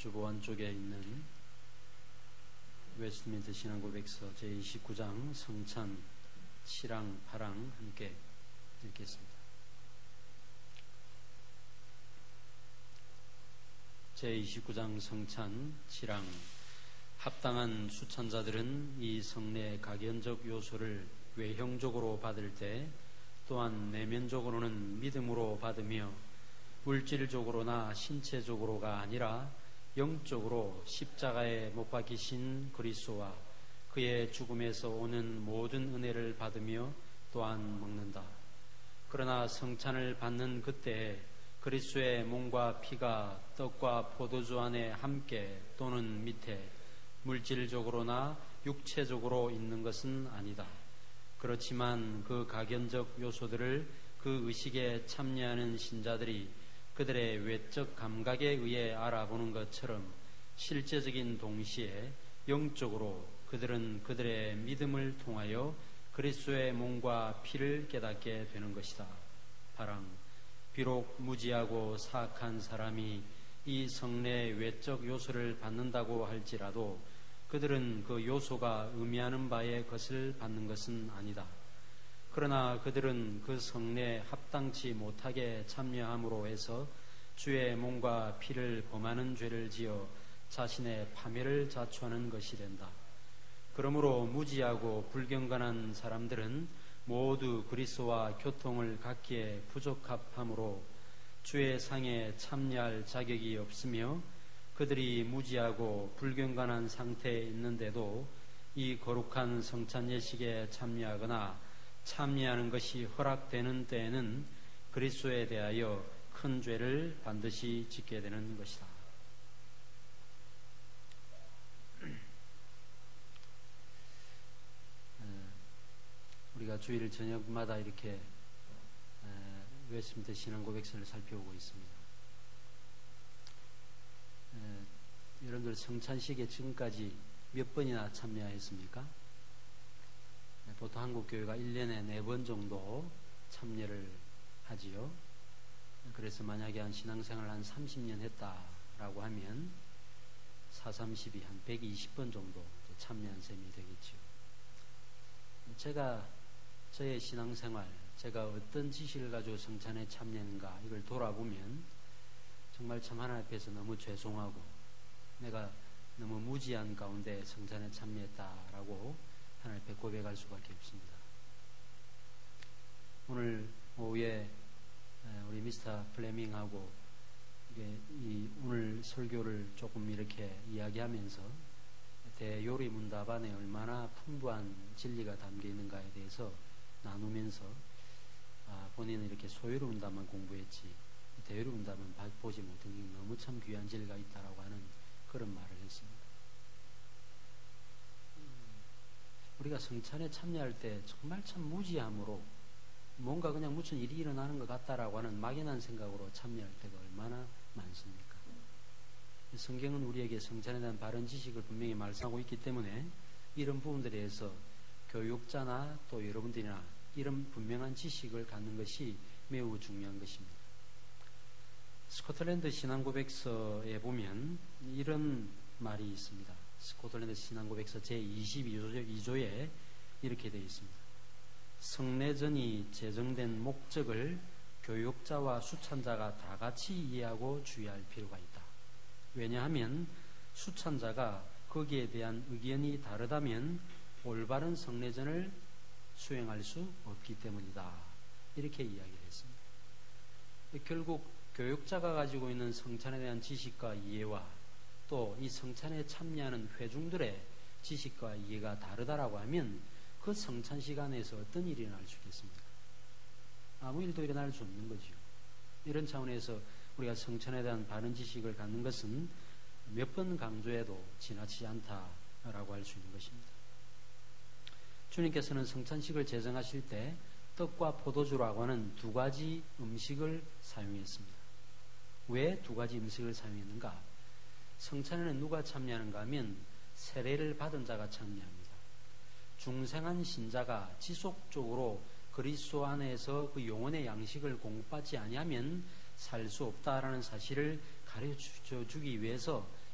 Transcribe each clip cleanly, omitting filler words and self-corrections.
주보원 쪽에 있는 웨스트민트 신앙고백서 제29장 성찬 7항 8항 함께 읽겠습니다. 제29장 성찬 7항. 합당한 수찬자들은 이 성례의 각연적 요소를 외형적으로 받을 때 또한 내면적으로는 믿음으로 받으며 물질적으로나 신체적으로가 아니라 영적으로 십자가에 못 박히신 그리스도와 그의 죽음에서 오는 모든 은혜를 받으며 또한 먹는다. 그러나 성찬을 받는 그때에 그리스도의 몸과 피가 떡과 포도주 안에 함께 또는 밑에 물질적으로나 육체적으로 있는 것은 아니다. 그렇지만 그 각연적 요소들을 그 의식에 참여하는 신자들이 그들의 외적 감각에 의해 알아보는 것처럼 실제적인 동시에 영적으로 그들은 그들의 믿음을 통하여 그리스도의 몸과 피를 깨닫게 되는 것이다. 바랑. 비록 무지하고 사악한 사람이 이 성례의 외적 요소를 받는다고 할지라도 그들은 그 요소가 의미하는 바의 것을 받는 것은 아니다. 그러나 그들은 그 성례에 합당치 못하게 참여함으로 해서 주의 몸과 피를 범하는 죄를 지어 자신의 파멸을 자초하는 것이 된다. 그러므로 무지하고 불경건한 사람들은 모두 그리스도와 교통을 갖기에 부적합하므로 주의 상에 참여할 자격이 없으며 그들이 무지하고 불경건한 상태에 있는데도 이 거룩한 성찬 예식에 참여하거나 참여하는 것이 허락되는 때에는 그리스도에 대하여 큰 죄를 반드시 짓게 되는 것이다. 우리가 주일 저녁마다 이렇게 웨스트민트 신앙고백서를 살펴보고 있습니다. 여러분들 성찬식에 지금까지 몇 번이나 참여했습니까? 보통 한국교회가 1년에 4번 정도 참여를 하지요. 그래서 만약에 한 신앙생활을 한 30년 했다라고 하면 4, 32, 한 120번 정도 참여한 셈이 되겠죠. 제가 저의 신앙생활, 제가 어떤 지식을 가지고 성찬에 참여했는가 이걸 돌아보면 정말 참 하나님 앞에서 너무 죄송하고 내가 너무 무지한 가운데 성찬에 참여했다라고 하나님 앞에 고백할 수밖에 없습니다. 오늘 오후에 우리 미스터 플레밍하고 오늘 설교를 조금 이렇게 이야기하면서 대요리 문답 안에 얼마나 풍부한 진리가 담겨 있는가에 대해서 나누면서 본인은 이렇게 소요리 문답만 공부했지 대요리 문답은 보지 못한 게 너무 참 귀한 진리가 있다라고 하는 그런 말을 했습니다. 우리가 성찬에 참여할 때 정말 참 무지함으로 뭔가 그냥 무슨 일이 일어나는 것 같다라고 하는 막연한 생각으로 참여할 때가 얼마나 많습니까? 성경은 우리에게 성찬에 대한 바른 지식을 분명히 말씀하고 있기 때문에 이런 부분들에 대해서 교육자나 또 여러분들이나 이런 분명한 지식을 갖는 것이 매우 중요한 것입니다. 스코틀랜드 신앙고백서에 보면 이런 말이 있습니다. 스코틀랜드 신앙고백서 제22조에 이렇게 되어 있습니다. 성례전이 제정된 목적을 교육자와 수찬자가 다 같이 이해하고 주의할 필요가 있다. 왜냐하면 수찬자가 거기에 대한 의견이 다르다면 올바른 성례전을 수행할 수 없기 때문이다. 이렇게 이야기를 했습니다. 결국 교육자가 가지고 있는 성찬에 대한 지식과 이해와 또 이 성찬에 참여하는 회중들의 지식과 이해가 다르다라고 하면 그 성찬 시간에서 어떤 일이 일어날 수 있겠습니까? 아무 일도 일어날 수 없는 거죠. 이런 차원에서 우리가 성찬에 대한 바른 지식을 갖는 것은 몇 번 강조해도 지나치지 않다라고 할 수 있는 것입니다. 주님께서는 성찬식을 제정하실 때 떡과 포도주라고 하는 2가지 음식을 사용했습니다. 왜 2가지 음식을 사용했는가? 성찬에는 누가 참여하는가 하면 세례를 받은 자가 참여합니다. 중생한 신자가 지속적으로 그리스도 안에서 그 영혼의 양식을 공급받지 아니하면 살 수 없다라는 사실을 가르쳐 주기 위해서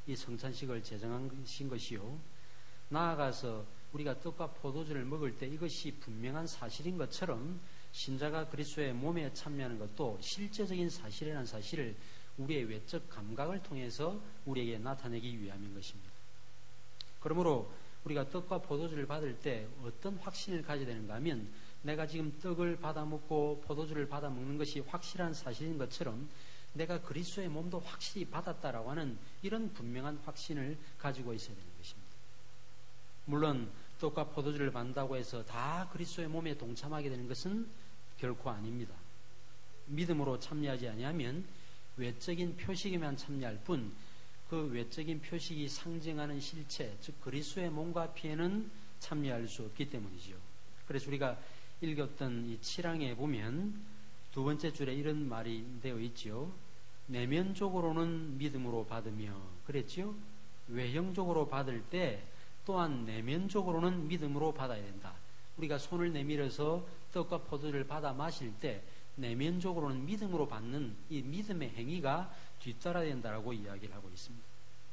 이 성찬식을 제정하신 것이요. 나아가서 우리가 떡과 포도주를 먹을 때 이것이 분명한 사실인 것처럼 신자가 그리스도의 몸에 참여하는 것도 실제적인 사실이라는 사실을 우리의 외적 감각을 통해서 우리에게 나타내기 위함인 것입니다. 그러므로 우리가 떡과 포도주를 받을 때 어떤 확신을 가져야 되는가 하면 내가 지금 떡을 받아 먹고 포도주를 받아 먹는 것이 확실한 사실인 것처럼 내가 그리스도의 몸도 확실히 받았다라고 하는 이런 분명한 확신을 가지고 있어야 되는 것입니다. 물론 떡과 포도주를 받는다고 해서 다 그리스도의 몸에 동참하게 되는 것은 결코 아닙니다. 믿음으로 참여하지 아니하면 외적인 표식에만 참여할 뿐 그 외적인 표식이 상징하는 실체, 즉 그리스도의 몸과 피에는 참여할 수 없기 때문이죠. 그래서 우리가 읽었던 이 7항에 보면 두 번째 줄에 이런 말이 되어 있죠. 내면적으로는 믿음으로 받으며 그랬죠. 외형적으로 받을 때 또한 내면적으로는 믿음으로 받아야 된다. 우리가 손을 내밀어서 떡과 포도주를 받아 마실 때 내면적으로는 믿음으로 받는 이 믿음의 행위가 뒤따라야 된다라고 이야기를 하고 있습니다.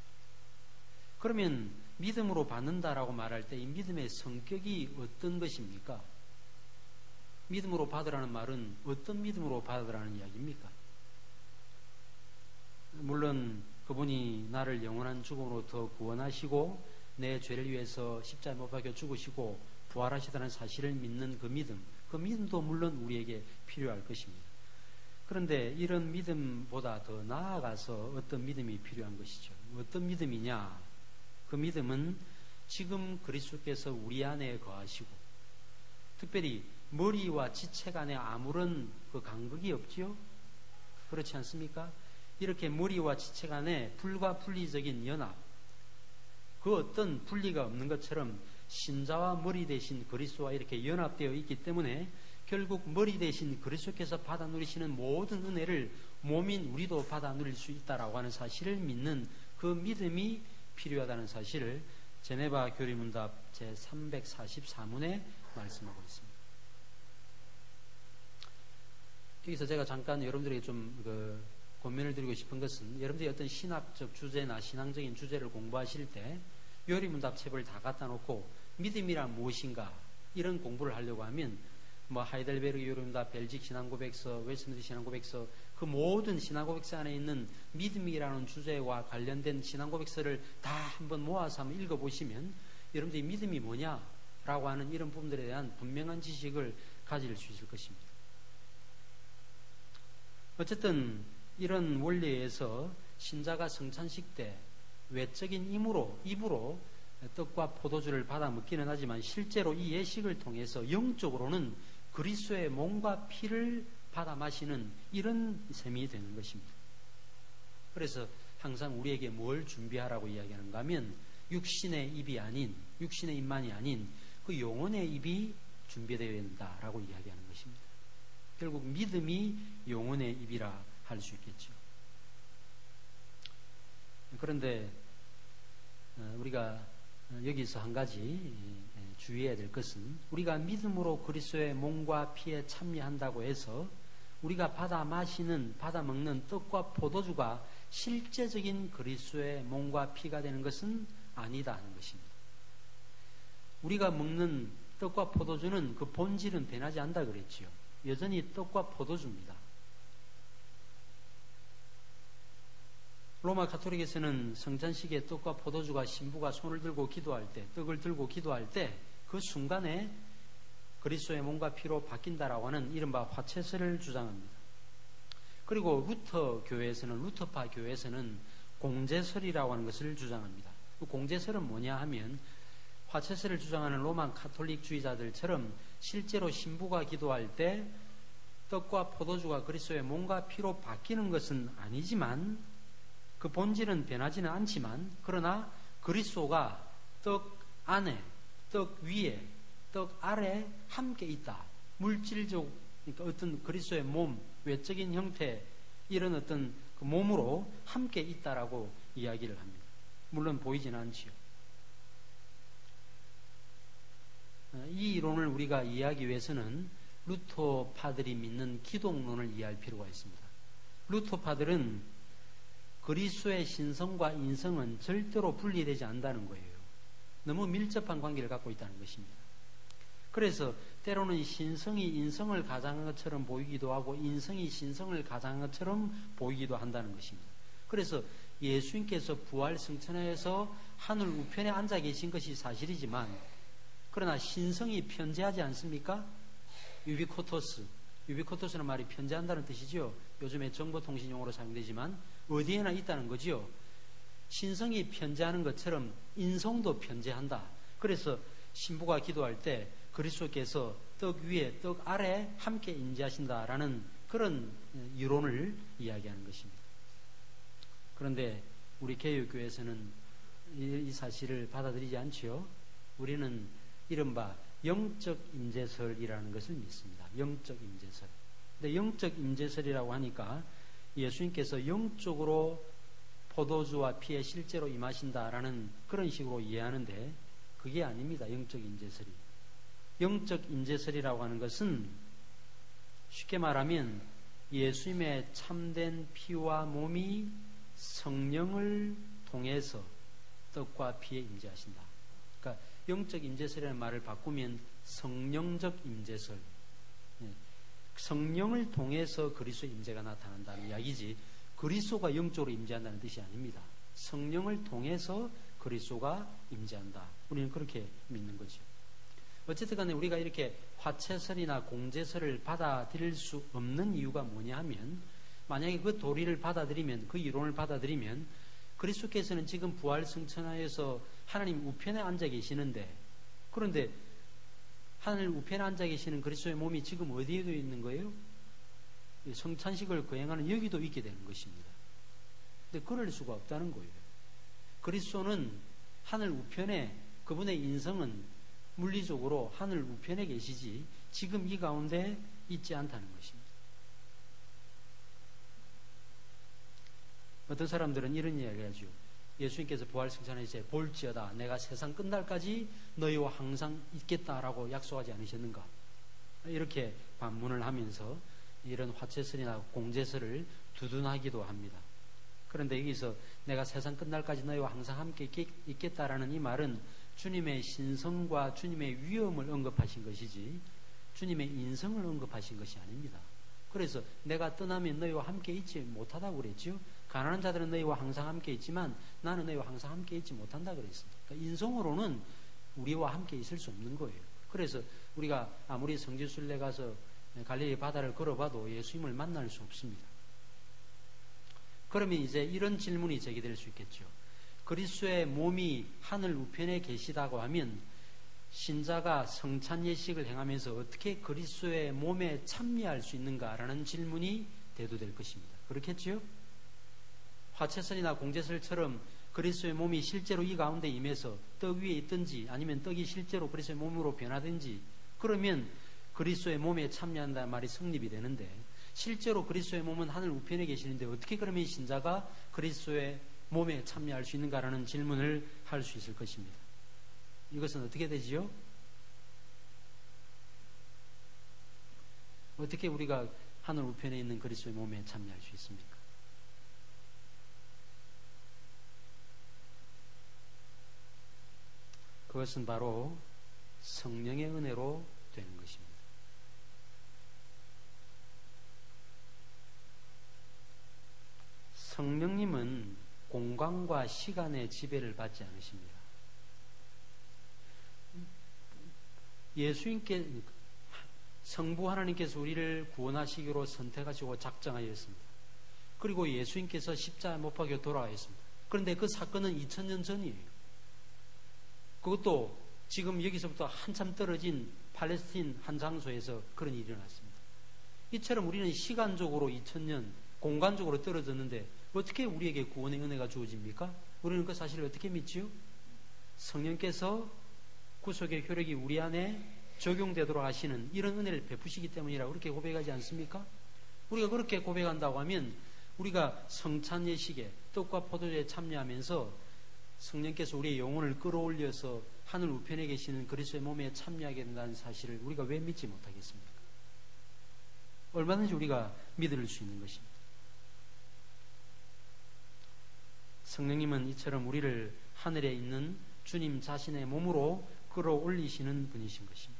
그러면 믿음으로 받는다라고 말할 때 이 믿음의 성격이 어떤 것입니까? 믿음으로 받으라는 말은 어떤 믿음으로 받으라는 이야기입니까? 물론 그분이 나를 영원한 죽음으로부터 구원하시고 내 죄를 위해서 십자가에 못 박혀 죽으시고 부활하시다는 사실을 믿는 그 믿음도 물론 우리에게 필요할 것입니다. 그런데 이런 믿음보다 더 나아가서 어떤 믿음이 필요한 것이죠. 어떤 믿음이냐? 그 믿음은 지금 그리스도께서 우리 안에 거하시고 특별히 머리와 지체 간에 아무런 그 간극이 없지요? 그렇지 않습니까? 이렇게 머리와 지체 간에 불가분리적인 연합, 그 어떤 분리가 없는 것처럼 신자와 머리 대신 그리스도와 이렇게 연합되어 있기 때문에 결국 머리 대신 그리스도께서 받아 누리시는 모든 은혜를 몸인 우리도 받아 누릴 수 있다라고 하는 사실을 믿는 그 믿음이 필요하다는 사실을 제네바 교리문답 제344문에 말씀하고 있습니다. 여기서 제가 잠깐 여러분들에게 좀 권면을 드리고 싶은 것은 여러분들이 어떤 신학적 주제나 신앙적인 주제를 공부하실 때 요리문답책을 다 갖다 놓고 믿음이란 무엇인가 이런 공부를 하려고 하면 뭐 하이델베르그 요리문답, 벨직 신앙고백서, 웨스트민스터 신앙고백서 그 모든 신앙고백서 안에 있는 믿음이라는 주제와 관련된 신앙고백서를 다 한번 모아서 한번 읽어보시면 여러분들이 믿음이 뭐냐라고 하는 이런 부분들에 대한 분명한 지식을 가질 수 있을 것입니다. 어쨌든 이런 원리에서 신자가 성찬식 때 외적인 입으로 떡과 포도주를 받아 먹기는 하지만 실제로 이 예식을 통해서 영적으로는 그리스도의 몸과 피를 받아 마시는 이런 셈이 되는 것입니다. 그래서 항상 우리에게 뭘 준비하라고 이야기하는가 하면 육신의 입만이 아닌 그 영혼의 입이 준비되어야 된다라고 이야기하는 것입니다. 결국 믿음이 영혼의 입이라 할 수 있겠죠. 그런데 우리가 여기서 한 가지 주의해야 될 것은 우리가 믿음으로 그리스도의 몸과 피에 참여한다고 해서 우리가 받아 먹는 떡과 포도주가 실제적인 그리스도의 몸과 피가 되는 것은 아니다 하는 것입니다. 우리가 먹는 떡과 포도주는 그 본질은 변하지 않는다 그랬지요. 여전히 떡과 포도주입니다. 로마 가톨릭에서는 성찬식에 떡과 포도주가 신부가 손을 들고 기도할 때, 떡을 들고 기도할 때 그 순간에 그리스도의 몸과 피로 바뀐다라고 하는 이른바 화채설을 주장합니다. 그리고 루터파 교회에서는 공제설이라고 하는 것을 주장합니다. 그 공제설은 뭐냐 하면 화채설을 주장하는 로마 가톨릭주의자들처럼 실제로 신부가 기도할 때 떡과 포도주가 그리스도의 몸과 피로 바뀌는 것은 아니지만 그 본질은 변하지는 않지만 그러나 그리스도가 떡 안에, 떡 위에, 떡 아래 함께 있다. 물질적 그러니까 어떤 그리스도의 몸, 외적인 형태 이런 어떤 그 몸으로 함께 있다라고 이야기를 합니다. 물론 보이지는 않지요. 이 이론을 우리가 이해하기 위해서는 루터파들이 믿는 기독론을 이해할 필요가 있습니다. 루터파들은 그리스도의 신성과 인성은 절대로 분리되지 않는다는 거예요. 너무 밀접한 관계를 갖고 있다는 것입니다. 그래서 때로는 신성이 인성을 가장한 것처럼 보이기도 하고 인성이 신성을 가장한 것처럼 보이기도 한다는 것입니다. 그래서 예수님께서 부활 승천하여서 하늘 우편에 앉아 계신 것이 사실이지만 그러나 신성이 편재하지 않습니까? 유비코토스는 말이 편재한다는 뜻이죠. 요즘에 정보통신용어로 사용되지만 어디에나 있다는 거지요. 신성이 편재하는 것처럼 인성도 편재한다. 그래서 신부가 기도할 때 그리스도께서 떡 위에 떡 아래 함께 임재하신다라는 그런 이론을 이야기하는 것입니다. 그런데 우리 개혁교회에서는 이 사실을 받아들이지 않지요. 우리는 이른바 영적 임재설이라는 것을 믿습니다. 영적 임재설. 근데 영적 임재설이라고 하니까 예수님께서 영적으로 포도주와 피에 실제로 임하신다라는 그런 식으로 이해하는데 그게 아닙니다. 영적 임재설이. 영적 임재설이라고 하는 것은 쉽게 말하면 예수님의 참된 피와 몸이 성령을 통해서 떡과 피에 임재하신다. 그러니까 영적 임재설이라는 말을 바꾸면 성령적 임재설. 성령을 통해서 그리스도의 임재가 나타난다는 이야기지 그리스도가 영적으로 임재한다는 뜻이 아닙니다. 성령을 통해서 그리스도가 임재한다. 우리는 그렇게 믿는 거죠. 어쨌든 간에 우리가 이렇게 화채설이나 공제설을 받아들일 수 없는 이유가 뭐냐 하면 만약에 그 도리를 받아들이면 그 이론을 받아들이면 그리스도께서는 지금 부활 승천하여서 하나님 우편에 앉아 계시는데 그런데 하늘 우편에 앉아 계시는 그리스도의 몸이 지금 어디에도 있는 거예요? 성찬식을 거행하는 여기도 있게 되는 것입니다. 근데 그럴 수가 없다는 거예요. 그리스도는 하늘 우편에 그분의 인성은 물리적으로 하늘 우편에 계시지 지금 이 가운데 있지 않다는 것입니다. 어떤 사람들은 이런 이야기를 하죠. 예수님께서 부활승천하시되 볼지어다 내가 세상 끝날까지 너희와 항상 있겠다라고 약속하지 않으셨는가? 이렇게 반문을 하면서 이런 화채설이나 공제설을 두둔하기도 합니다. 그런데 여기서 내가 세상 끝날까지 너희와 항상 함께 있겠다라는 이 말은 주님의 신성과 주님의 위엄을 언급하신 것이지 주님의 인성을 언급하신 것이 아닙니다. 그래서 내가 떠나면 너희와 함께 있지 못하다고 그랬죠. 가난한 자들은 너희와 항상 함께 있지만 나는 너희와 항상 함께 있지 못한다 그랬습니다. 그러니까 인성으로는 우리와 함께 있을 수 없는 거예요. 그래서 우리가 아무리 성지순례 가서 갈릴리 바다를 걸어봐도 예수님을 만날 수 없습니다. 그러면 이제 이런 질문이 제기될 수 있겠죠. 그리스도의 몸이 하늘 우편에 계시다고 하면 신자가 성찬 예식을 행하면서 어떻게 그리스도의 몸에 참여할 수 있는가라는 질문이 대두될 것입니다. 그렇겠지요? 화채설이나 공제설처럼 그리스도의 몸이 실제로 이 가운데 임해서 떡 위에 있든지 아니면 떡이 실제로 그리스도의 몸으로 변하든지 그러면 그리스도의 몸에 참여한다는 말이 성립이 되는데 실제로 그리스도의 몸은 하늘 우편에 계시는데 어떻게 그러면 신자가 그리스도의 몸에 참여할 수 있는가라는 질문을 할 수 있을 것입니다. 이것은 어떻게 되지요? 어떻게 우리가 하늘 우편에 있는 그리스도의 몸에 참여할 수 있습니까? 그것은 바로 성령의 은혜로 되는 것입니다. 성령님은 공간과 시간의 지배를 받지 않으십니다. 성부 하나님께서 우리를 구원하시기로 선택하시고 작정하였습니다. 그리고 예수님께서 십자가에 못 박혀 돌아가셨습니다. 그런데 그 사건은 2000년 전이에요. 그것도 지금 여기서부터 한참 떨어진 팔레스틴 한 장소에서 그런 일이 일어났습니다. 이처럼 우리는 시간적으로 2000년, 공간적으로 떨어졌는데 어떻게 우리에게 구원의 은혜가 주어집니까? 우리는 그 사실을 어떻게 믿지요? 성령께서 구속의 효력이 우리 안에 적용되도록 하시는 이런 은혜를 베푸시기 때문이라고 그렇게 고백하지 않습니까? 우리가 그렇게 고백한다고 하면 우리가 성찬 예식에 떡과 포도주에 참여하면서 성령께서 우리의 영혼을 끌어올려서 하늘 우편에 계시는 그리스도의 몸에 참여하게 된다는 사실을 우리가 왜 믿지 못하겠습니까? 얼마든지 우리가 믿을 수 있는 것입니다. 성령님은 이처럼 우리를 하늘에 있는 주님 자신의 몸으로 끌어올리시는 분이신 것입니다.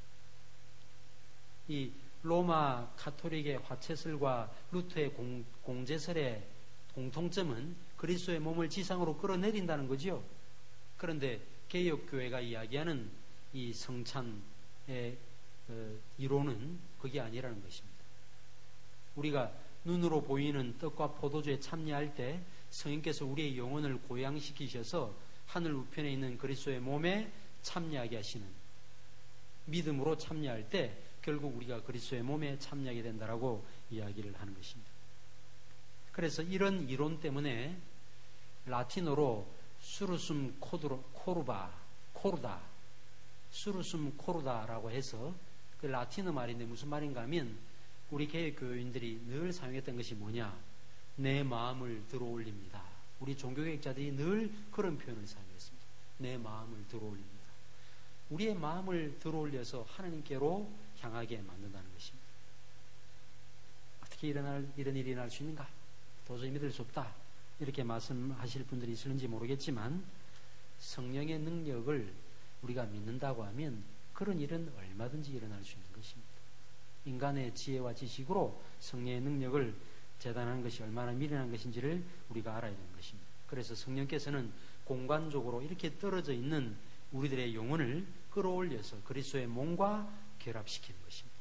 이 로마 가톨릭의 화채설과 루터의 공제설의 공통점은 그리스도의 몸을 지상으로 끌어내린다는 거지요. 그런데 개혁교회가 이야기하는 이 성찬의 이론은 그게 아니라는 것입니다. 우리가 눈으로 보이는 떡과 포도주에 참여할 때 성령께서 우리의 영혼을 고양시키셔서 하늘 우편에 있는 그리스도의 몸에 참여하게 하시는, 믿음으로 참여할 때 결국 우리가 그리스도의 몸에 참여하게 된다라고 이야기를 하는 것입니다. 그래서 이런 이론 때문에 라틴어로 수루숨 코르다, 수루숨 코르다라고 해서 그 라틴어 말인데 무슨 말인가 하면 우리 개혁교인들이 늘 사용했던 것이 뭐냐? 내 마음을 들어올립니다. 우리 종교개혁자들이 늘 그런 표현을 사용했습니다. 내 마음을 들어올립니다. 우리의 마음을 들어올려서 하나님께로 향하게 만든다는 것입니다. 어떻게 이런 일이 일어날 수 있는가? 도저히 믿을 수 없다. 이렇게 말씀하실 분들이 있을지 모르겠지만 성령의 능력을 우리가 믿는다고 하면 그런 일은 얼마든지 일어날 수 있는 것입니다. 인간의 지혜와 지식으로 성령의 능력을 재단하는 것이 얼마나 미련한 것인지를 우리가 알아야 되는 것입니다. 그래서 성령께서는 공간적으로 이렇게 떨어져 있는 우리들의 영혼을 끌어올려서 그리스도의 몸과 결합시키는 것입니다.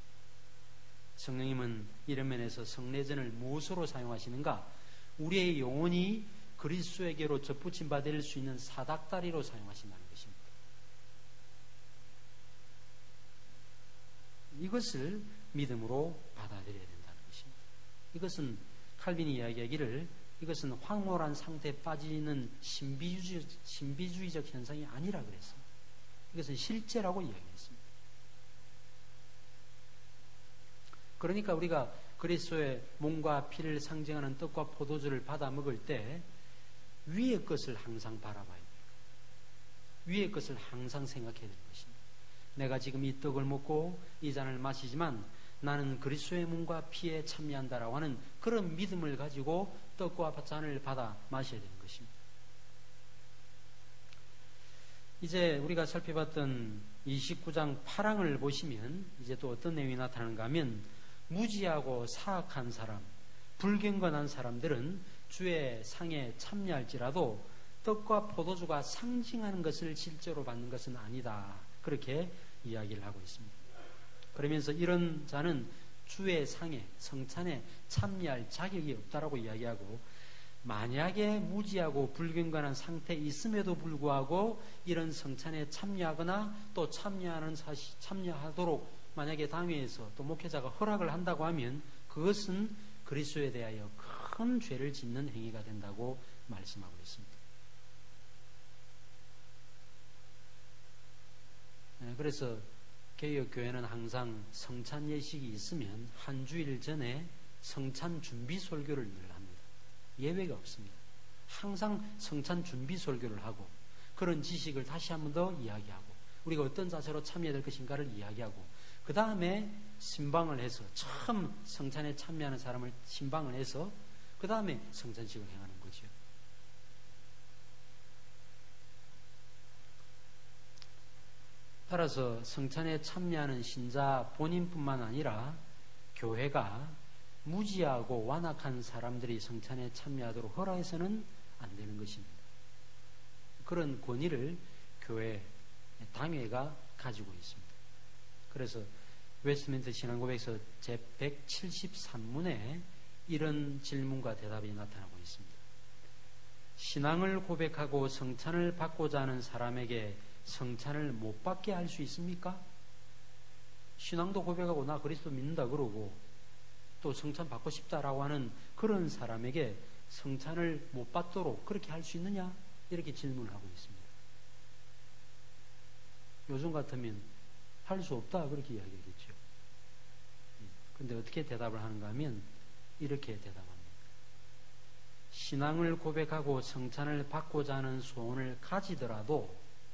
성령님은 이런 면에서 성례전을 무엇으로 사용하시는가? 우리의 영혼이 그리스도에게로 접붙임 받을 수 있는 사닥다리로 사용하신다는 것입니다. 이것을 믿음으로 받아들여야 된다는 것입니다. 이것은 칼빈이 이야기하기를 이것은 황홀한 상태에 빠지는 신비주의적 현상이 아니라 그랬습니다. 이것은 실제라고 이야기했습니다. 그러니까 우리가 그리스도의 몸과 피를 상징하는 떡과 포도주를 받아 먹을 때 위의 것을 항상 바라봐야 돼요. 위의 것을 항상 생각해야 되는 것입니다. 내가 지금 이 떡을 먹고 이 잔을 마시지만 나는 그리스도의 몸과 피에 참여한다라고 하는 그런 믿음을 가지고 떡과 잔을 받아 마셔야 되는 것입니다. 이제 우리가 살펴봤던 29장 8항을 보시면 이제 또 어떤 내용이 나타나는가 하면 무지하고 사악한 사람, 불경건한 사람들은 주의 상에 참여할지라도 떡과 포도주가 상징하는 것을 실제로 받는 것은 아니다. 그렇게 이야기를 하고 있습니다. 그러면서 이런 자는 주의 상에, 성찬에 참여할 자격이 없다라고 이야기하고, 만약에 무지하고 불경건한 상태에 있음에도 불구하고 이런 성찬에 참여하거나 또 참여하도록 만약에 당회에서 또 목회자가 허락을 한다고 하면 그것은 그리스도에 대하여 큰 죄를 짓는 행위가 된다고 말씀하고 있습니다. 그래서 개혁교회는 항상 성찬 예식이 있으면 한 주일 전에 성찬 준비 설교를 늘 합니다. 예외가 없습니다. 항상 성찬 준비 설교를 하고 그런 지식을 다시 한 번 더 이야기하고 우리가 어떤 자세로 참여해야 될 것인가를 이야기하고 그 다음에 신방을 해서 처음 성찬에 참여하는 사람을 신방을 해서 그 다음에 성찬식을 행하는 거죠. 따라서 성찬에 참여하는 신자 본인뿐만 아니라 교회가 무지하고 완악한 사람들이 성찬에 참여하도록 허락해서는 안 되는 것입니다. 그런 권위를 교회, 당회가 가지고 있습니다. 그래서 웨스트민스터 신앙고백서 제173문에 이런 질문과 대답이 나타나고 있습니다. 신앙을 고백하고 성찬을 받고자 하는 사람에게 성찬을 못 받게 할 수 있습니까? 신앙도 고백하고 나 그리스도 믿는다 그러고 또 성찬 받고 싶다라고 하는 그런 사람에게 성찬을 못 받도록 그렇게 할 수 있느냐? 이렇게 질문을 하고 있습니다. 요즘 같으면 할 수 없다 그렇게 이야기하겠죠. 그런데 어떻게 대답을 하는가 하면 이렇게 대답합니다. 신앙을 고백하고 성찬을 받고자 하는 소원을 가지더라도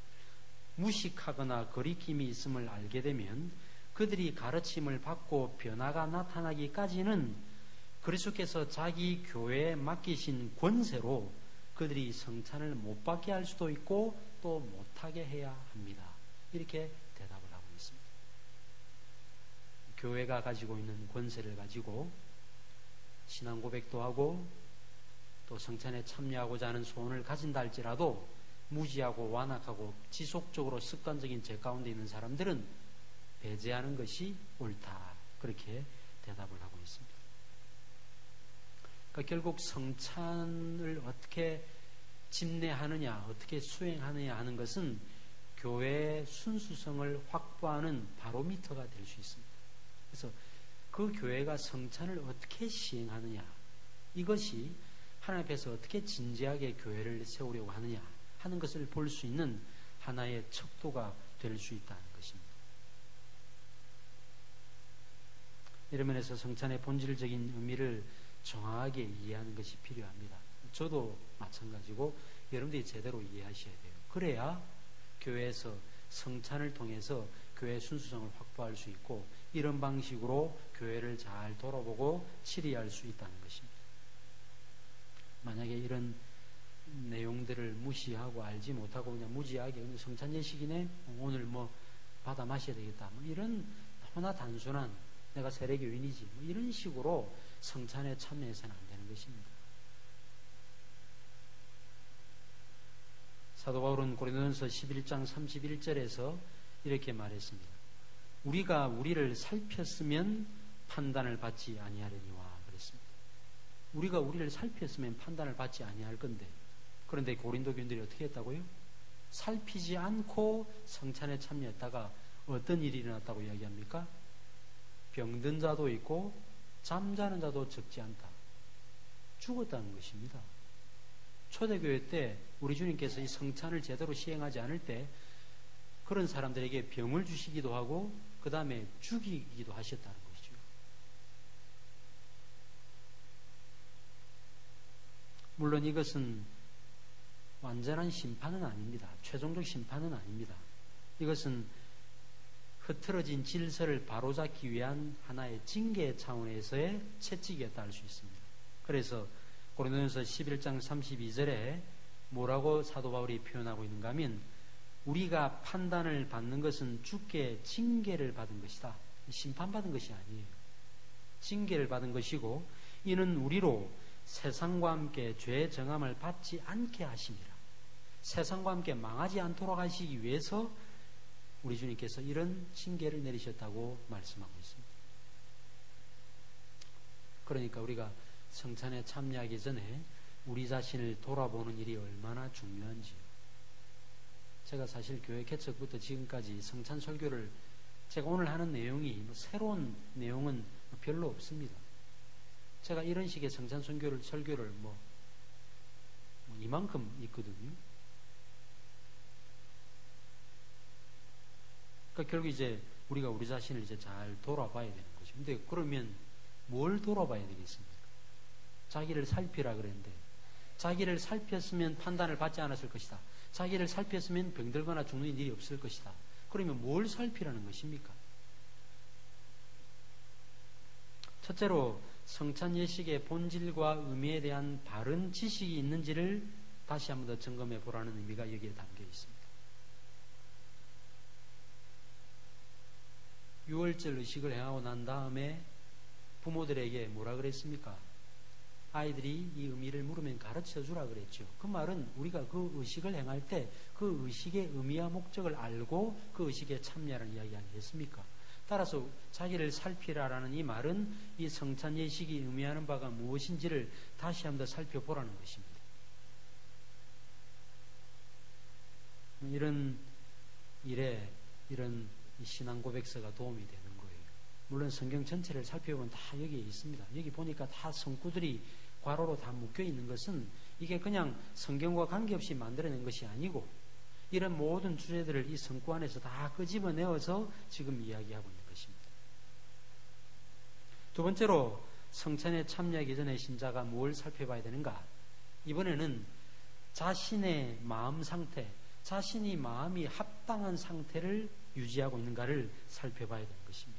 무식하거나 거리낌이 있음을 알게 되면 그들이 가르침을 받고 변화가 나타나기까지는 그리스도께서 자기 교회에 맡기신 권세로 그들이 성찬을 못 받게 할 수도 있고 또 못하게 해야 합니다. 이렇게 대답을 하고 있습니다. 교회가 가지고 있는 권세를 가지고 신앙 고백도 하고 또 성찬에 참여하고자 하는 소원을 가진다 할지라도 무지하고 완악하고 지속적으로 습관적인 죄 가운데 있는 사람들은 배제하는 것이 옳다. 그렇게 대답을 하고 있습니다. 그러니까 결국 성찬을 어떻게 집례하느냐, 어떻게 수행하느냐 하는 것은 교회의 순수성을 확보하는 바로미터가 될 수 있습니다. 그래서 그 교회가 성찬을 어떻게 시행하느냐, 이것이 하나님 앞에서 어떻게 진지하게 교회를 세우려고 하느냐 하는 것을 볼 수 있는 하나의 척도가 될 수 있다는 것입니다. 이런 면에서 성찬의 본질적인 의미를 정확하게 이해하는 것이 필요합니다. 저도 마찬가지고 여러분들이 제대로 이해하셔야 돼요. 그래야 교회에서 성찬을 통해서 교회의 순수성을 확보할 수 있고 이런 방식으로 교회를 잘 돌아보고 치리할 수 있다는 것입니다. 만약에 이런 내용들을 무시하고 알지 못하고 그냥 무지하게 성찬 예식이네 오늘 뭐 받아 마셔야 되겠다 뭐 이런 너무나 단순한 내가 세례교인이지 뭐 이런 식으로 성찬에 참여해서는 안 되는 것입니다. 사도 바울은 고린도전서 11장 31절에서 이렇게 말했습니다. 우리가 우리를 살폈으면 판단을 받지 아니하려니와 그랬습니다. 우리가 우리를 살폈으면 판단을 받지 아니할 건데 그런데 고린도 교인들이 어떻게 했다고요? 살피지 않고 성찬에 참여했다가 어떤 일이 일어났다고 이야기합니까? 병든 자도 있고 잠자는 자도 적지 않다. 죽었다는 것입니다. 초대교회 때 우리 주님께서 이 성찬을 제대로 시행하지 않을 때 그런 사람들에게 병을 주시기도 하고 그 다음에 죽이기도 하셨다는 것이죠. 물론 이것은 완전한 심판은 아닙니다. 최종적 심판은 아닙니다. 이것은 흐트러진 질서를 바로잡기 위한 하나의 징계 차원에서의 채찍이었다 할 수 있습니다. 그래서 고린도전서 11장 32절에 뭐라고 사도 바울이 표현하고 있는가 하면 우리가 판단을 받는 것은 주께 징계를 받은 것이다. 심판받은 것이 아니에요. 징계를 받은 것이고 이는 우리로 세상과 함께 죄의 정함을 받지 않게 하심이라. 세상과 함께 망하지 않도록 하시기 위해서 우리 주님께서 이런 징계를 내리셨다고 말씀하고 있습니다. 그러니까 우리가 성찬에 참여하기 전에 우리 자신을 돌아보는 일이 얼마나 중요한지요. 제가 사실 교회 개척부터 지금까지 성찬 설교를 제가 오늘 하는 내용이 새로운 내용은 별로 없습니다. 제가 이런 식의 성찬 설교를 이만큼 있거든요. 그러니까 결국 이제 우리가 우리 자신을 이제 잘 돌아봐야 되는 거죠. 근데 그러면 뭘 돌아봐야 되겠습니까? 자기를 살피라 그랬는데 자기를 살폈으면 판단을 받지 않았을 것이다. 자기를 살폈으면 병들거나 죽는 일이 없을 것이다. 그러면 뭘 살피라는 것입니까? 첫째로 성찬 예식의 본질과 의미에 대한 바른 지식이 있는지를 다시 한번 더 점검해 보라는 의미가 여기에 담겨 있습니다. 6월절 의식을 행하고 난 다음에 부모들에게 뭐라 그랬습니까? 아이들이 이 의미를 물으면 가르쳐 주라 그랬죠. 그 말은 우리가 그 의식을 행할 때 그 의식의 의미와 목적을 알고 그 의식에 참여하는 이야기 아니겠습니까? 따라서 자기를 살피라라는 이 말은 이 성찬 예식이 의미하는 바가 무엇인지를 다시 한번 더 살펴보라는 것입니다. 이런 일에 이런 신앙 고백서가 도움이 되는 거예요. 물론 성경 전체를 살펴보면 다 여기에 있습니다. 여기 보니까 다 성구들이 괄호로 다 묶여 있는 것은 이게 그냥 성경과 관계없이 만들어낸 것이 아니고 이런 모든 주제들을 이 성구 안에서 다 끄집어내어서 지금 이야기하고 있는 것입니다. 두 번째로 성찬에 참여하기 전에 신자가 뭘 살펴봐야 되는가? 이번에는 자신의 마음 상태, 자신이 마음이 합당한 상태를 유지하고 있는가를 살펴봐야 되는 것입니다.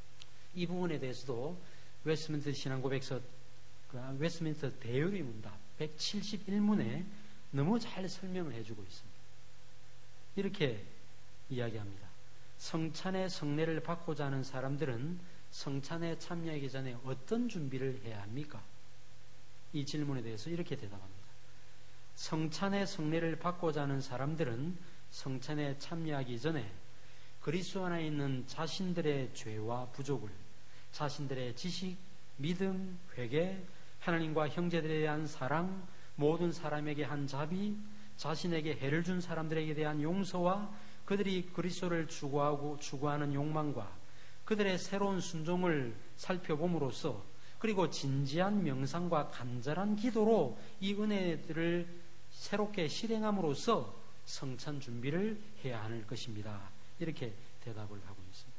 이 부분에 대해서도 웨스트민스터 신앙고백서, 웨스트민스터 대요리 문답, 171문에 너무 잘 설명을 해주고 있습니다. 이렇게 이야기합니다. 성찬의 성례를 받고자 하는 사람들은 성찬에 참여하기 전에 어떤 준비를 해야 합니까? 이 질문에 대해서 이렇게 대답합니다. 성찬의 성례를 받고자 하는 사람들은 성찬에 참여하기 전에 그리스도 안에 있는 자신들의 죄와 부족을, 자신들의 지식, 믿음, 회개, 하나님과 형제들에 대한 사랑, 모든 사람에게 한 자비, 자신에게 해를 준 사람들에게 대한 용서와 그들이 그리스도를 추구하는 욕망과 그들의 새로운 순종을 살펴봄으로써, 그리고 진지한 명상과 간절한 기도로 이 은혜들을 새롭게 실행함으로써 성찬 준비를 해야 하는 것입니다. 이렇게 대답을 하고 있습니다.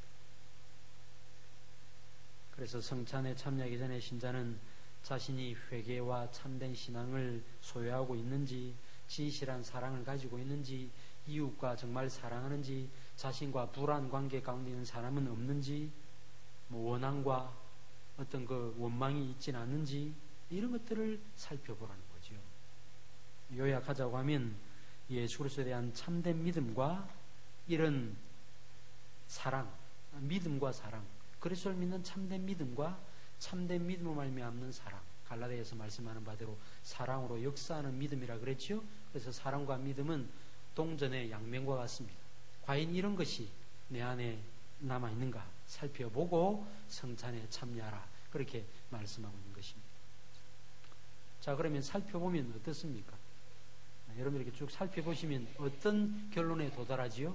그래서 성찬에 참여하기 전에 신자는 자신이 회개와 참된 신앙을 소유하고 있는지, 진실한 사랑을 가지고 있는지, 이웃과 정말 사랑하는지, 자신과 불안 관계 가운데 있는 사람은 없는지, 원한과 어떤 그 원망이 있지는 않는지, 이런 것들을 살펴보라는 거죠. 요약하자고 하면 예수 그리스도에 대한 참된 믿음과 이런 사랑, 믿음과 사랑, 그리스도를 믿는 참된 믿음과 참된 믿음으로 말미암는 사랑, 갈라디아에서 말씀하는 바대로 사랑으로 역사하는 믿음이라 그랬죠. 그래서 사랑과 믿음은 동전의 양면과 같습니다. 과연 이런 것이 내 안에 남아있는가 살펴보고 성찬에 참여하라, 그렇게 말씀하고 있는 것입니다. 자, 그러면 살펴보면 어떻습니까? 여러분 이렇게 쭉 살펴보시면 어떤 결론에 도달하지요?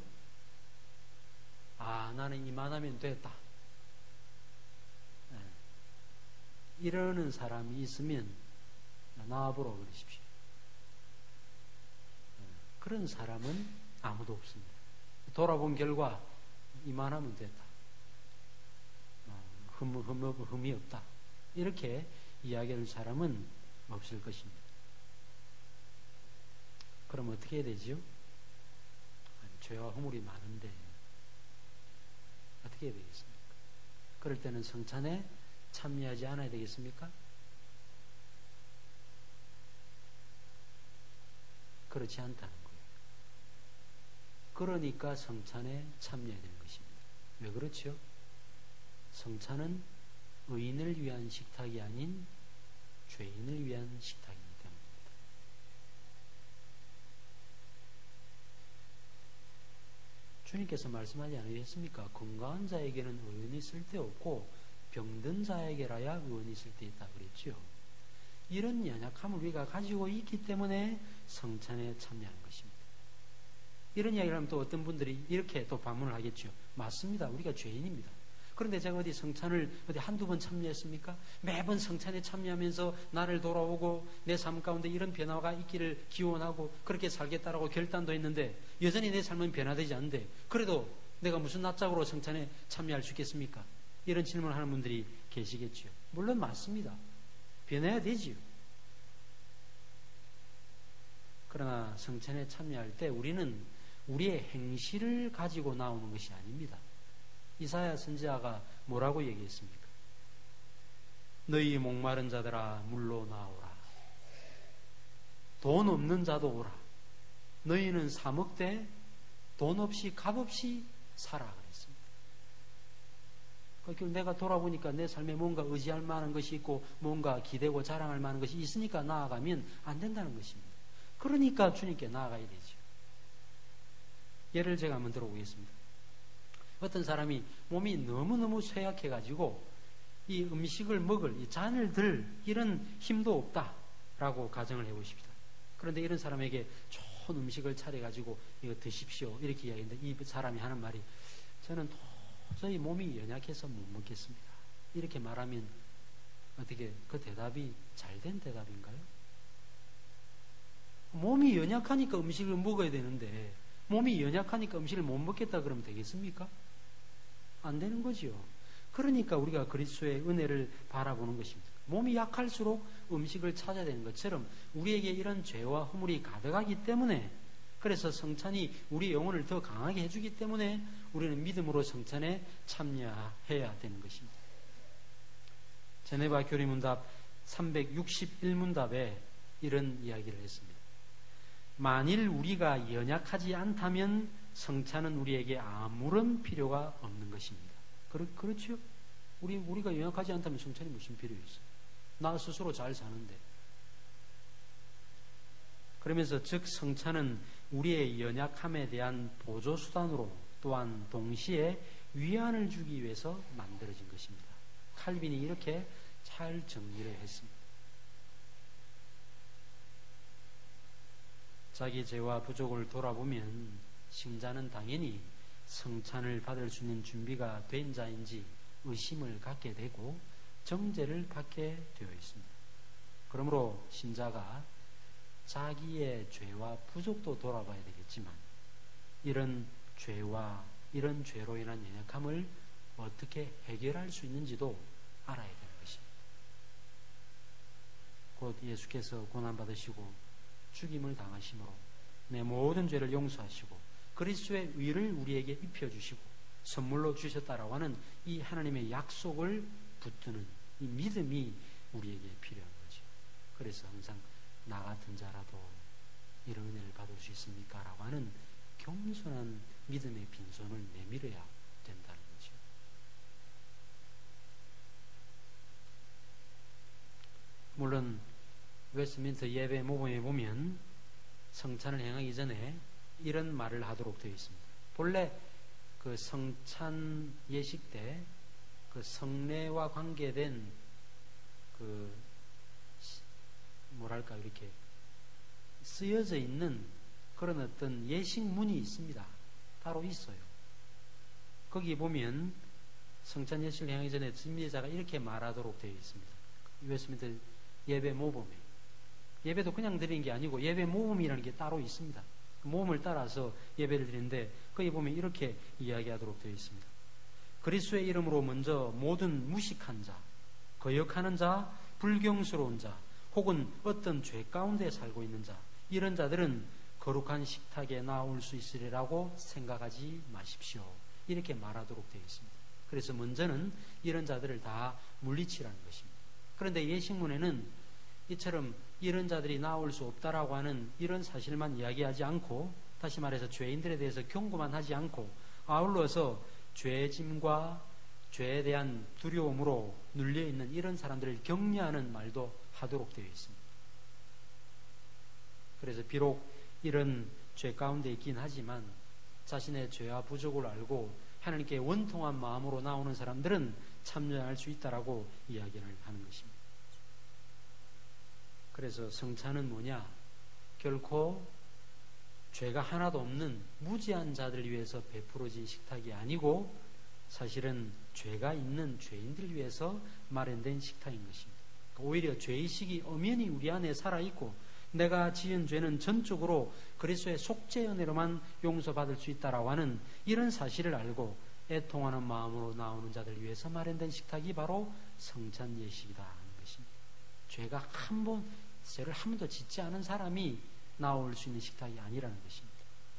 아, 나는 이만하면 됐다. 이러는 사람이 있으면 나와보러 그러십시오. 그런 사람은 아무도 없습니다. 돌아본 결과 이만하면 됐다. 흠이 없다. 이렇게 이야기하는 사람은 없을 것입니다. 그럼 어떻게 해야 되지요? 죄와 허물이 많은데 어떻게 해야 되겠습니까? 그럴 때는 성찬에 참여하지 않아야 되겠습니까? 그렇지 않다는 거예요. 그러니까 성찬에 참여해야 되는 것입니다. 왜 그렇죠? 성찬은 의인을 위한 식탁이 아닌 죄인을 위한 식탁이기 때문입니다. 주님께서 말씀하지 않으셨습니까? 건강한 자에게는 의원이 쓸데없고 병든 자에게라야 의원이 쓸데있다 그랬죠. 이런 연약함을 우리가 가지고 있기 때문에 성찬에 참여하는 것입니다. 이런 이야기를 하면 또 어떤 분들이 이렇게 또 반문을 하겠죠. 맞습니다. 우리가 죄인입니다. 그런데 제가 어디 성찬을 한두 번 참여했습니까? 매번 성찬에 참여하면서 나를 돌아오고 내 삶 가운데 이런 변화가 있기를 기원하고 그렇게 살겠다라고 결단도 했는데 여전히 내 삶은 변화되지 않는데 그래도 내가 무슨 낯짝으로 성찬에 참여할 수 있겠습니까? 이런 질문을 하는 분들이 계시겠죠. 물론 맞습니다. 변해야 되지요. 그러나 성찬에 참여할 때 우리는 우리의 행실을 가지고 나오는 것이 아닙니다. 이사야 선지자가 뭐라고 얘기했습니까? 너희 목마른 자들아 물로 나오라. 돈 없는 자도 오라. 너희는 사 먹되 돈 없이 값 없이 살아 그랬습니다. 그러니까 내가 돌아보니까 내 삶에 뭔가 의지할 만한 것이 있고 뭔가 기대고 자랑할 만한 것이 있으니까 나아가면 안 된다는 것입니다. 그러니까 주님께 나아가야 되죠. 예를 제가 한번 들어보겠습니다. 어떤 사람이 몸이 너무너무 쇠약해가지고 이 음식을 먹을 이 잔을 들 이런 힘도 없다라고 가정을 해보십시다. 그런데 이런 사람에게 좋은 음식을 차려가지고 이거 드십시오 이렇게 이야기했는데 이 사람이 하는 말이 저는 도저히 몸이 연약해서 못 먹겠습니다. 이렇게 말하면 어떻게 그 대답이 잘된 대답인가요? 몸이 연약하니까 음식을 먹어야 되는데 몸이 연약하니까 음식을 못 먹겠다 그러면 되겠습니까? 안 되는 거지요. 그러니까 우리가 그리스도의 은혜를 바라보는 것입니다. 몸이 약할수록 음식을 찾아야 되는 것처럼 우리에게 이런 죄와 허물이 가득하기 때문에 그래서 성찬이 우리 영혼을 더 강하게 해주기 때문에 우리는 믿음으로 성찬에 참여해야 되는 것입니다. 제네바 교리문답 361문답에 이런 이야기를 했습니다. 만일 우리가 연약하지 않다면 성찬은 우리에게 아무런 필요가 없는 것입니다. 그렇죠? 우리가 연약하지 않다면 성찬이 무슨 필요 있어요? 나 스스로 잘 사는데. 그러면서 즉 성찬은 우리의 연약함에 대한 보조수단으로 또한 동시에 위안을 주기 위해서 만들어진 것입니다. 칼빈이 이렇게 잘 정리를 했습니다. 자기 죄와 부족을 돌아보면 신자는 당연히 성찬을 받을 수 있는 준비가 된 자인지 의심을 갖게 되고 정죄를 받게 되어 있습니다. 그러므로 신자가 자기의 죄와 부족도 돌아봐야 되겠지만 이런 죄와 이런 죄로 인한 연약함을 어떻게 해결할 수 있는지도 알아야 되는 것입니다. 곧 예수께서 고난받으시고 죽임을 당하심으로 내 모든 죄를 용서하시고 그리스도의 의를 우리에게 입혀주시고 선물로 주셨다라고 하는 이 하나님의 약속을 붙드는 이 믿음이 우리에게 필요한 거죠. 그래서 항상 나 같은 자라도 이런 은혜를 받을 수 있습니까? 라고 하는 겸손한 믿음의 빈손을 내밀어야 된다는 거죠. 물론 웨스트민스터 예배 모범에 보면 성찬을 행하기 전에 이런 말을 하도록 되어 있습니다. 본래 그 성찬 예식 때 그 성례와 관계된 그 뭐랄까 이렇게 쓰여져 있는 그런 어떤 예식문이 있습니다. 따로 있어요. 거기 보면 성찬 예식을 행하기 전에 준비자가 이렇게 말하도록 되어 있습니다. 웨스트민스터 예배 모범에 예배도 그냥 드리는 게 아니고 예배 모범이라는 게 따로 있습니다. 그 모범을 따라서 예배를 드리는데 거기 보면 이렇게 이야기하도록 되어 있습니다. 그리스도의 이름으로 먼저 모든 무식한 자, 거역하는 자, 불경스러운 자, 혹은 어떤 죄 가운데 살고 있는 자, 이런 자들은 거룩한 식탁에 나올 수 있으리라고 생각하지 마십시오. 이렇게 말하도록 되어 있습니다. 그래서 먼저는 이런 자들을 다 물리치라는 것입니다. 그런데 예식문에는 이처럼 이런 자들이 나올 수 없다라고 하는 이런 사실만 이야기하지 않고, 다시 말해서 죄인들에 대해서 경고만 하지 않고 아울러서 죄짐과 죄에 대한 두려움으로 눌려있는 이런 사람들을 격려하는 말도 하도록 되어 있습니다. 그래서 비록 이런 죄 가운데 있긴 하지만 자신의 죄와 부족을 알고 하나님께 원통한 마음으로 나오는 사람들은 참여할 수 있다라고 이야기를 하는 것입니다. 그래서 성찬은 뭐냐? 결코 죄가 하나도 없는 무지한 자들을 위해서 베풀어진 식탁이 아니고 사실은 죄가 있는 죄인들을 위해서 마련된 식탁인 것입니다. 오히려 죄의식이 엄연히 우리 안에 살아있고 내가 지은 죄는 전적으로 그리스도의 속죄 은혜로만 용서받을 수 있다라고 하는 이런 사실을 알고 애통하는 마음으로 나오는 자들을 위해서 마련된 식탁이 바로 성찬 예식이다 하는 것입니다. 죄를 한 번도 짓지 않은 사람이 나올 수 있는 식탁이 아니라는 것입니다.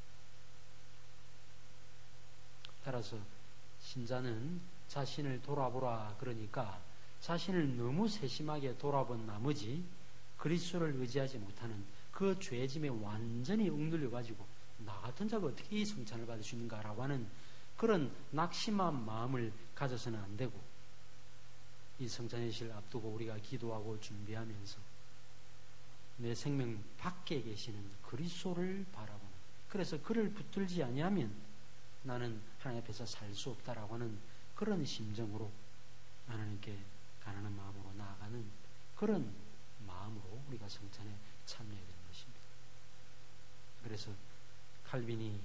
따라서 신자는 자신을 돌아보라 그러니까 자신을 너무 세심하게 돌아본 나머지 그리스도를 의지하지 못하는 그 죄짐에 완전히 억눌려가지고 나 같은 자가 어떻게 이 성찬을 받을 수 있는가라고 하는 그런 낙심한 마음을 가져서는 안 되고 이 성찬 예식을 앞두고 우리가 기도하고 준비하면서 내 생명 밖에 계시는 그리스도를 바라보는, 그래서 그를 붙들지 아니하면 나는 하나님 앞에서 살 수 없다라고 하는 그런 심정으로 하나님께 가난한 마음으로 나아가는 그런 마음으로 우리가 성찬에 참여해야 되는 것입니다. 그래서 칼빈이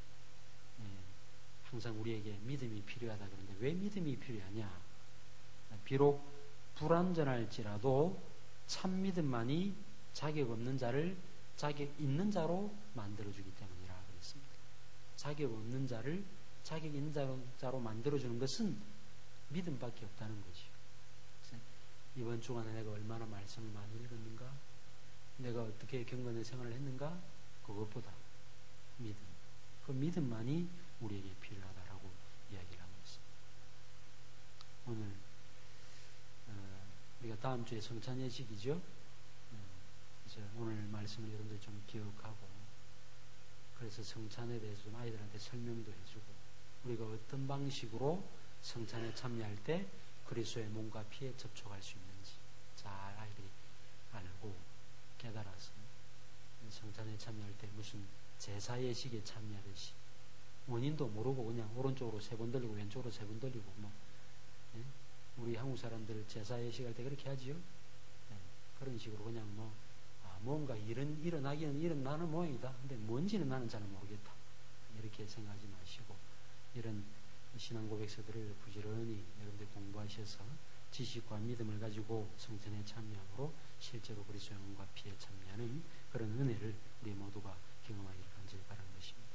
항상 우리에게 믿음이 필요하다 그러는데 왜 믿음이 필요하냐? 비록 불완전할지라도 참 믿음만이 자격 없는 자를 자격 있는 자로 만들어주기 때문이라 그랬습니다. 자격 없는 자를 자격 있는 자로 만들어주는 것은 믿음밖에 없다는 거죠. 이번 주간에 내가 얼마나 말씀을 많이 읽었는가? 내가 어떻게 경건의 생활을 했는가? 그것보다 믿음. 그 믿음만이 우리에게 필요하다라고 이야기를 하고 있습니다. 오늘 우리가 다음 주에 성찬 예식이죠. 그래서 오늘 말씀을 여러분들 좀 기억하고, 그래서 성찬에 대해서 좀 아이들한테 설명도 해주고, 우리가 어떤 방식으로 성찬에 참여할 때 그리스도의 몸과 피에 접촉할 수 있는지 잘 아이들이 알고 깨달아서 성찬에 참여할 때 무슨 제사 예식에 참여하듯이 원인도 모르고 그냥 오른쪽으로 3번 돌리고 왼쪽으로 3번 돌리고 예? 우리 한국 사람들 제사 예식할 때 그렇게 하지요. 예? 그런 식으로 그냥 뭔가 일은 일어나기는 일어나는 모양이다. 근데 뭔지는 나는 잘 모르겠다. 이렇게 생각하지 마시고 이런 신앙 고백서들을 부지런히 여러분들 공부하셔서 지식과 믿음을 가지고 성찬에 참여함으로 실제로 그리스도의 몸과 피에 참여하는 그런 은혜를 우리 모두가 경험하기를 간절히 바라는 것입니다.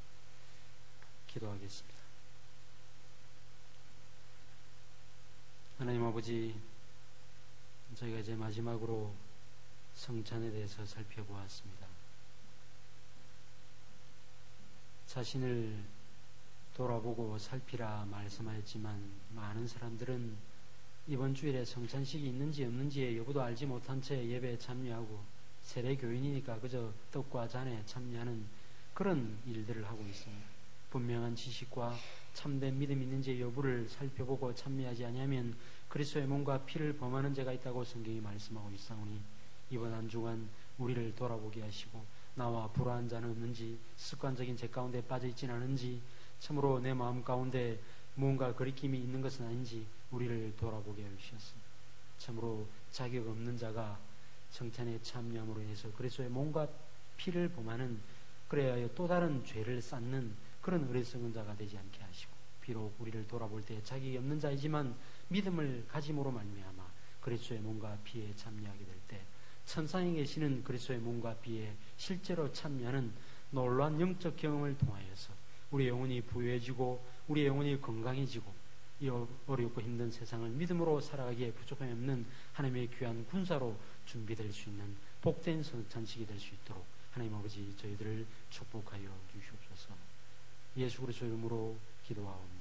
기도하겠습니다. 하나님 아버지, 저희가 이제 마지막으로 성찬에 대해서 살펴보았습니다. 자신을 돌아보고 살피라 말씀하였지만 많은 사람들은 이번 주일에 성찬식이 있는지 없는지의 여부도 알지 못한 채 예배에 참여하고 세례교인이니까 그저 떡과 잔에 참여하는 그런 일들을 하고 있습니다. 분명한 지식과 참된 믿음이 있는지 여부를 살펴보고 참여하지 아니하면 그리스도의 몸과 피를 범하는 죄가 있다고 성경이 말씀하고 있사오니 이번 한 주간 우리를 돌아보게 하시고 나와 불화한 자는 없는지, 습관적인 죄 가운데 빠져 있지는 않은지, 참으로 내 마음 가운데 무언가 거리낌이 있는 것은 아닌지 우리를 돌아보게 하셨습니다. 참으로 자격 없는 자가 성찬에 참여함으로 인해서 그리스도의 몸과 피를 범하는, 그래야 하여 또 다른 죄를 쌓는 그런 어리석은 자가 되지 않게 하시고, 비록 우리를 돌아볼 때 자격이 없는 자이지만 믿음을 가짐으로 말미암아 그리스도의 몸과 피에 참여하게 될 때 천상에 계시는 그리스도의 몸과 피에 실제로 참여하는 놀라운 영적 경험을 통하여서 우리 영혼이 부유해지고 우리 영혼이 건강해지고 이 어렵고 힘든 세상을 믿음으로 살아가기에 부족함이 없는 하나님의 귀한 군사로 준비될 수 있는 복된 성찬식이 될 수 있도록 하나님 아버지 저희들을 축복하여 주시옵소서. 예수 그리스도 이름으로 기도하옵나이다.